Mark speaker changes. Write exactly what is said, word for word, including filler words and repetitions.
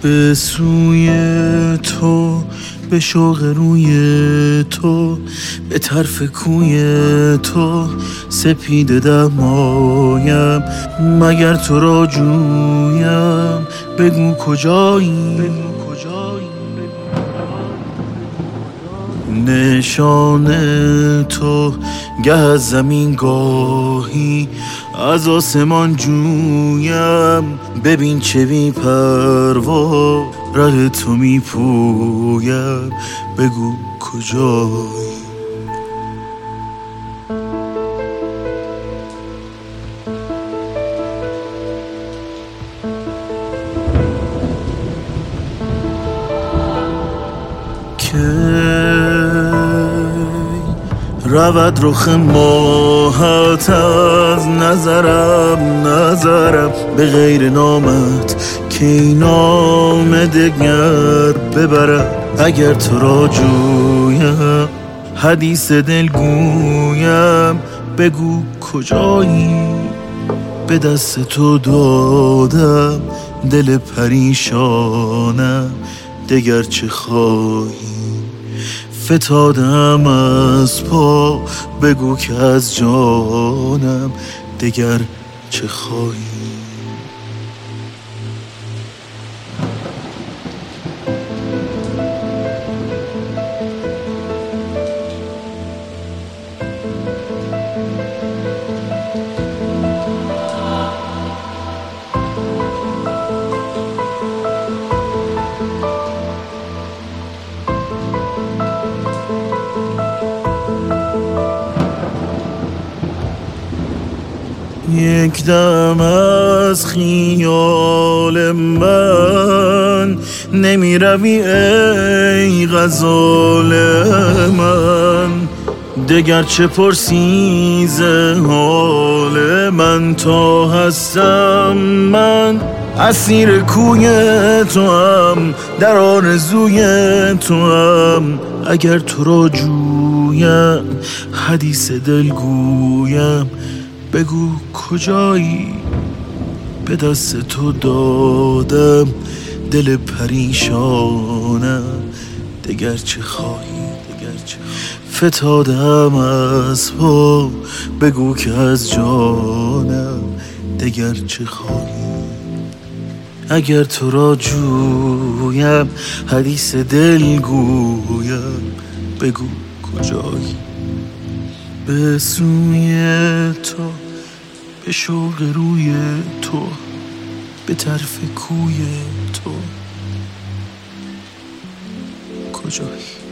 Speaker 1: به سوی تو، به شوق روی تو، به طرف کوی تو سپیده دمایم. مگر تو را جویم بگو کجایی؟ نشان تو گه از زمین گاهی از آسمان جویم. ببین چه بی پروا ره تو می پویم، بگو کجایی؟ رود رخ ماهت از نظرم نظرم به غیر نامت که این نام دگر ببرم. اگر تو را جویم حدیث دل گویم، بگو کجایی؟ به دست تو دادم دل پریشانم، دگر چه خواهی؟ فتادم از پا، بگو که از جانم دگر چه خواهی؟ یک دم از خیال من نمی روی ای غزال من، دگر چه پرسی ز حال من؟ تا هستم من اسیر کوی تو هم، در آرزوی تو هم. اگر تو را جویم حدیث دل گویم، بگو کجایی؟ به دست تو دادم دل پریشانم، دگر چه خواهی؟ دگر چه فتادم از پا، بگو که از جانم دگر چه خواهی؟ اگر تو را جویم حدیث دل گویم، بگو کجایی؟ به سوی تو، به شوق روی تو، به طرف کوی تو، کجایی؟